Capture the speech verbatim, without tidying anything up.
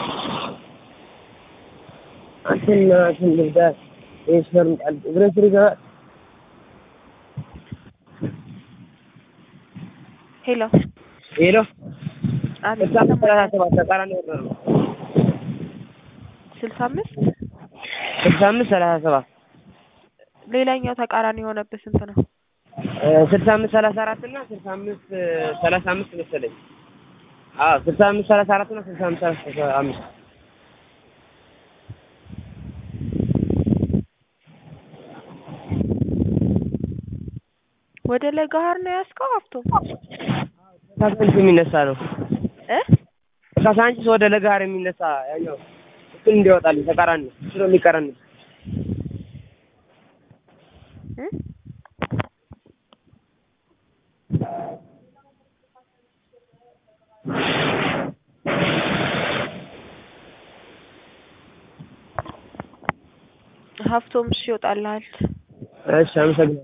عشان عشان بالذات ايش فرم البريس رجع. هلا ايلو አቤት በጣም ይሰማኛል። ተራራ ተቃራኒ ወር ነው ስልሳ አምስት ስልሳ አምስት ሰላሳ ሰባት ሌላኛው ተቃራኒ የሆነበት ስንት ነው? ስልሳ አምስት ሰላሳ አራት እና ስልሳ አምስት ሰላሳ አምስት መሰለኝ። አዎ ስልሳ አምስት ሰላሳ አራት እና ስልሳ አምስት ሰላሳ አምስት ወደ ለጋሃር ነው ያስከው አፍቶ ከሳንቺስ የሚነሳ ነው እ ከሳንቺስ ወደ ለጋሃር የሚነሳ ያኛው እሱን እንዲወጣልኝ ተቃራኒ እሱ ነው የሚቀረን እ ሀፍቶም እሺ ይወጣልሃል። እሺ አመሰግናለሁ።